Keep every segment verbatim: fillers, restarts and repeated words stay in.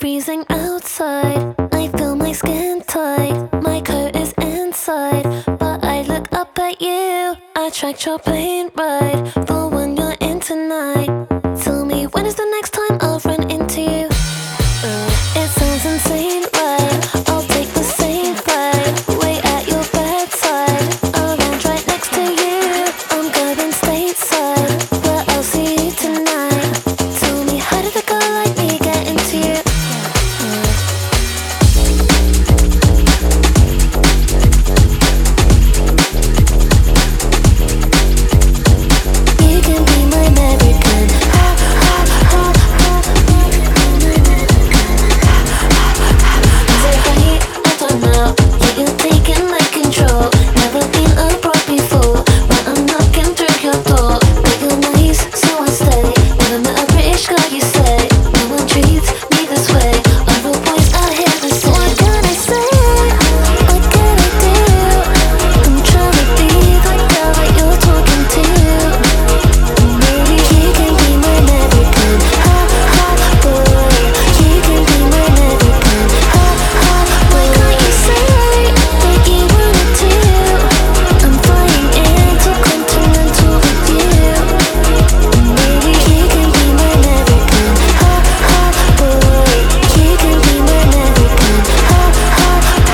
freezing outside. I feel my skin tight. My coat is inside, but I look up at you. I tracked your plane ride, the one you're in tonight. Tell me, when is the next time I'll run into you? Uh, it sounds insane, right? I'll take the same flight, wait at your bedside. I'll land right next to you. I'm going stateside, but I'll see you tonight. Tell me, how did a girl like me get into you? You can be my American. Ha, ha, ha, ha. Say honey, I don't know. Yeah, you're taking my control. Never been abroad before, but I'm knocking through your door. But you're nice, so I stay. Never met a British girl, you say. No one treats me this way. Other boys out here the same. What can I say? What can I do? I'm trying to be the girl that you're talking to. Maybe you can be my American. Ha ha boy. You can be my American. Ha ha. Why can't you say that you wanted to? I'm flying intercontinental with you. Maybe you can be my American. Ha ha boy. You can be my American. Ha ha.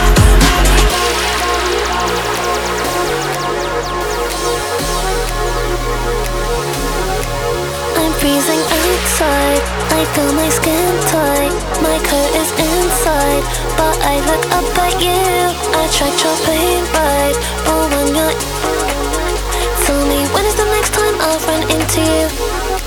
I'm freezing outside. I feel my skin tight. My coat is inside, but I look up at you. I tracked your plane ride, but when you're, tell me, when is the next time I'll run into you?